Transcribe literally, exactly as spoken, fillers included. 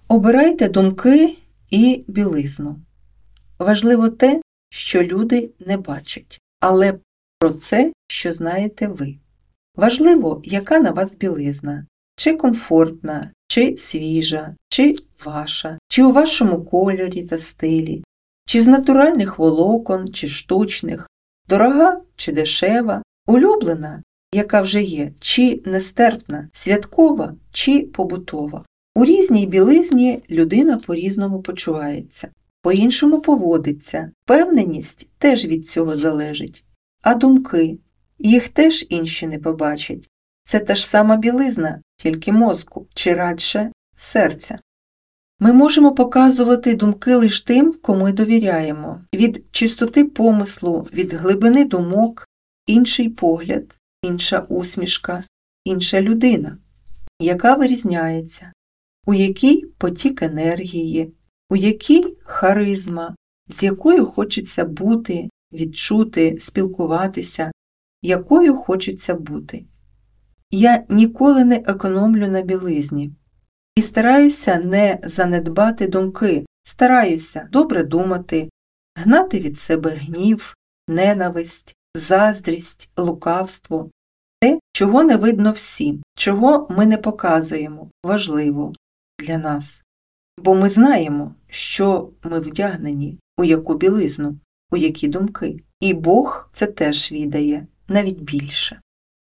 Обирайте думки і білизну. Важливо те, що люди не бачать, але про це, що знаєте ви. Важливо, яка на вас білизна, чи комфортна, чи свіжа, чи ваша, чи у вашому кольорі та стилі, чи з натуральних волокон, чи штучних, дорога чи дешева, улюблена, яка вже є, чи нестерпна, святкова, чи побутова. У різній білизні людина по-різному почувається, по-іншому поводиться, впевненість теж від цього залежить. А думки? Їх теж інші не побачать. Це та ж сама білизна, тільки мозку, чи радше серця. Ми можемо показувати думки лише тим, кому й довіряємо. Від чистоти помислу, від глибини думок, інший погляд, інша усмішка, інша людина, яка вирізняється, у якій потік енергії, у якій харизма, з якою хочеться бути, відчути, спілкуватися, якою хочеться бути. Я ніколи не економлю на білизні. І стараюся не занедбати думки, стараюся добре думати, гнати від себе гнів, ненависть, заздрість, лукавство. Те, чого не видно всім, чого ми не показуємо, важливо для нас. Бо ми знаємо, що ми вдягнені, у яку білизну, у які думки. І Бог це теж відає, навіть більше.